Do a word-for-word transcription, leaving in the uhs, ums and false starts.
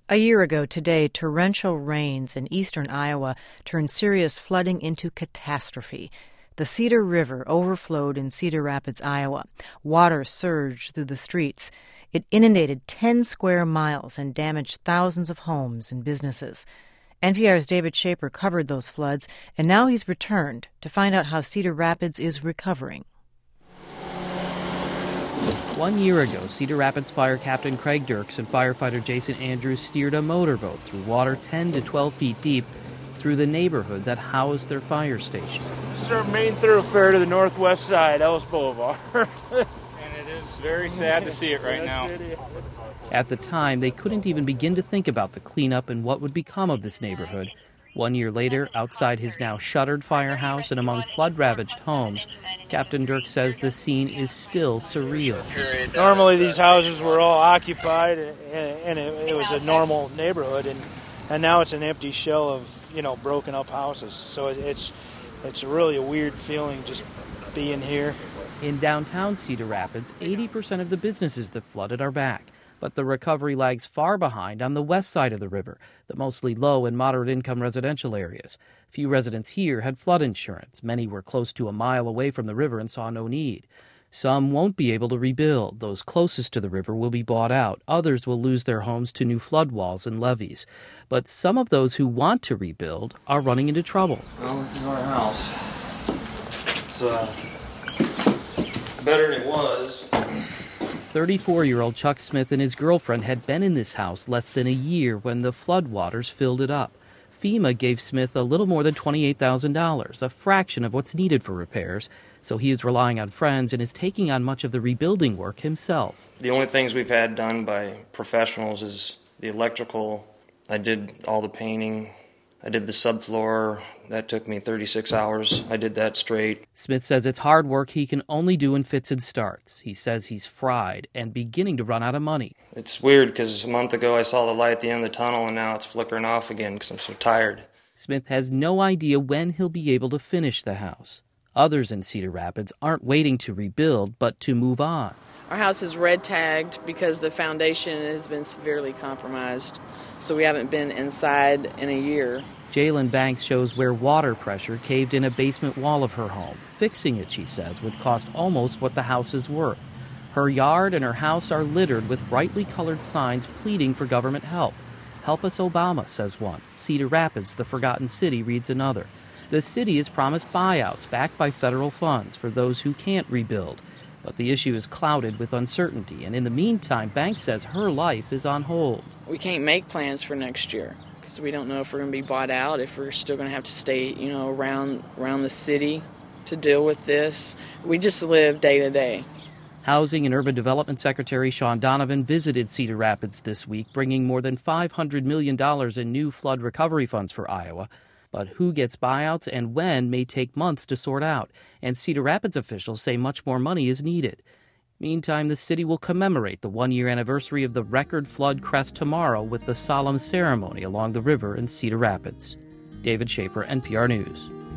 A year ago today, torrential rains in eastern Iowa turned serious flooding into catastrophe. The Cedar River overflowed in Cedar Rapids, Iowa. Water surged through the streets. It inundated ten square miles and damaged thousands of homes and businesses. N P R's David Shaper covered those floods, and now he's returned to find out how Cedar Rapids is recovering. One year ago, Cedar Rapids Fire Captain Craig Dirks and firefighter Jason Andrews steered a motorboat through water ten to twelve feet deep through the neighborhood that housed their fire station. This is our main thoroughfare to the northwest side, Ellis Boulevard. And it is very sad to see it right now. At the time, they couldn't even begin to think about the cleanup and what would become of this neighborhood. One year later, outside his now shuttered firehouse and among flood-ravaged homes, Captain Dirk says the scene is still surreal. Normally these houses were all occupied, and it was a normal neighborhood, and, and now it's an empty shell of, you know, broken up houses. So it's, it's really a weird feeling just being here. In downtown Cedar Rapids, eighty percent of the businesses that flooded are back. But the recovery lags far behind on the west side of the river, the mostly low and moderate-income residential areas. Few residents here had flood insurance. Many were close to a mile away from the river and saw no need. Some won't be able to rebuild. Those closest to the river will be bought out. Others will lose their homes to new flood walls and levees. But some of those who want to rebuild are running into trouble. Well, this is our house. It's uh, better than it was. thirty-four-year-old Chuck Smith and his girlfriend had been in this house less than a year when the floodwaters filled it up. FEMA gave Smith a little more than twenty-eight thousand dollars, a fraction of what's needed for repairs, so he is relying on friends and is taking on much of the rebuilding work himself. The only things we've had done by professionals is the electrical. I did all the painting. I did the subfloor. That took me thirty-six hours. I did that straight. Smith says it's hard work he can only do in fits and starts. He says he's fried and beginning to run out of money. It's weird because a month ago I saw the light at the end of the tunnel, and now it's flickering off again because I'm so tired. Smith has no idea when he'll be able to finish the house. Others in Cedar Rapids aren't waiting to rebuild, but to move on. Our house is red tagged because the foundation has been severely compromised, so we haven't been inside in a year. Jalen Banks shows where water pressure caved in a basement wall of her home. Fixing it, she says, would cost almost what the house is worth. Her yard and her house are littered with brightly colored signs pleading for government help. Help Us Obama, says one. Cedar Rapids, the Forgotten City, reads another. The city has promised buyouts backed by federal funds for those who can't rebuild. But the issue is clouded with uncertainty, and in the meantime, Banks says her life is on hold. We can't make plans for next year because we don't know if we're going to be bought out, if we're still going to have to stay, you know, around around the city to deal with this. We just live day to day. Housing and Urban Development Secretary Sean Donovan visited Cedar Rapids this week, bringing more than five hundred million dollars in new flood recovery funds for Iowa. But who gets buyouts and when may take months to sort out, and Cedar Rapids officials say much more money is needed. Meantime, the city will commemorate the one-year anniversary of the record flood crest tomorrow with the solemn ceremony along the river in Cedar Rapids. David Shaper, N P R News.